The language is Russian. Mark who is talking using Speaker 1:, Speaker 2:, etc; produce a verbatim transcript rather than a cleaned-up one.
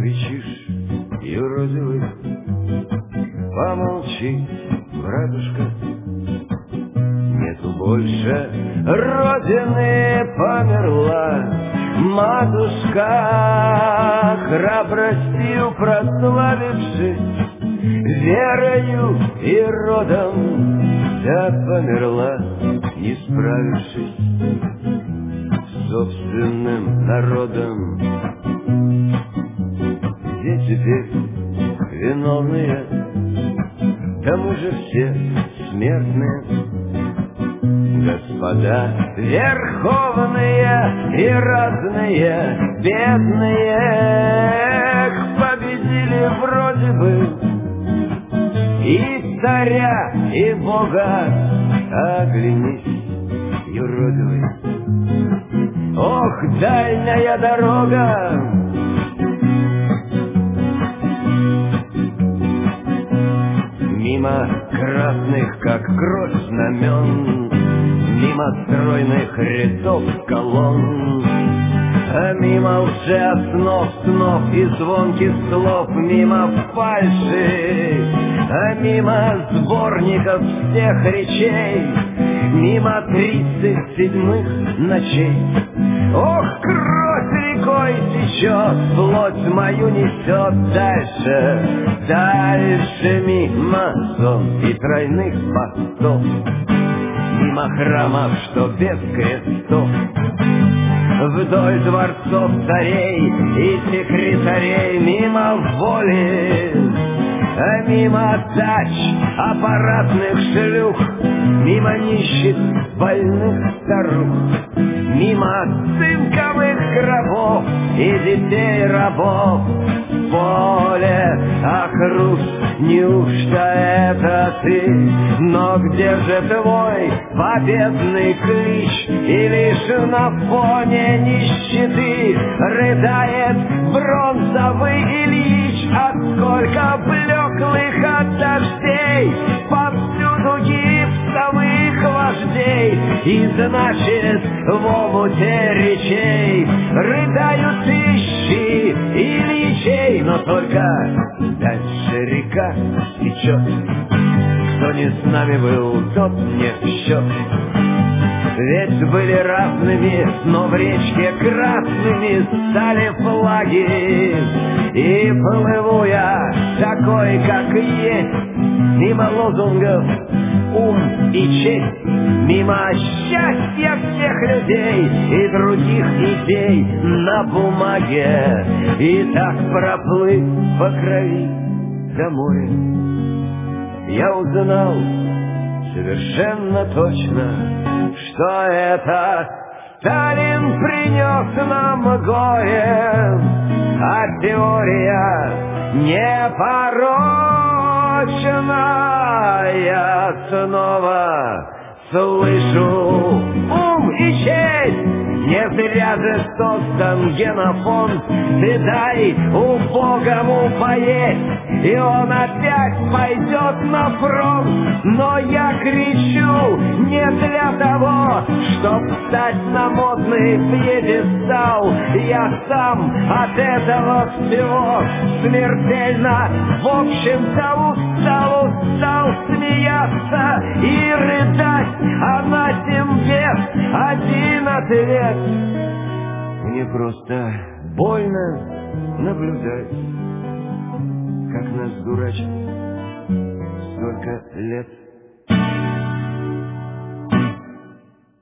Speaker 1: кричишь, юродивый? Помолчи, братушка. Нету больше Родины, померла матушка, храбростью прославившись, верою и родом, да померла, не справившись с собственным народом. Где теперь виновные? Да мы же все смертные. Господа верховные и разные бедные победили вроде бы и царя, и Бога. Оглянись, юродивый. Ох, дальняя дорога! Мимо красных, как кровь, знамен, мимо стройных рядов колонн, а мимо лжеоснов, снов и звонких слов, мимо фальши, а мимо сборников всех речей, мимо тридцать седьмых ночей. Ох, кровь рекой течет, плоть мою несет дальше, дальше мимо сон и тройных постов, мимо храмов, что без крестов, вдоль дворцов царей и секретарей, мимо воли, а мимо дач аппаратных шлюх, мимо нищих больных старух, мимо цинковых гробов и детей рабов. Поле, ах, Русь, неужто это ты? Но где же твой победный клич? И лишь на фоне нищеты рыдает бронзовый Ильич. А сколько блеклых от дождей, повсюду гипсовых вождей, и значит в омуте речей рыдают тысячи Ильичей. Но только дальше река течет, кто не с нами был, тот не в счет. Ведь были разными, но в речке красными стали флаги. И плыву я такой, как есть, мимо лозунгов ум и честь, мимо счастья всех людей и других идей на бумаге. И так проплыв по крови до моря, я узнал совершенно точно, что это Сталин принес нам горе, а теория непорочна. Я снова слышу ум и честь. Не зря же создан генофонд. Ты дай убогому поесть, и он опять пойдет на фронт. Но я кричу не для того, чтоб встать на модный пьедестал. Я сам от этого всего смертельно, в общем-то, устал, устал смеяться и рыдать. А на семье один ответ: мне просто больно наблюдать, как нас дурачат столько лет.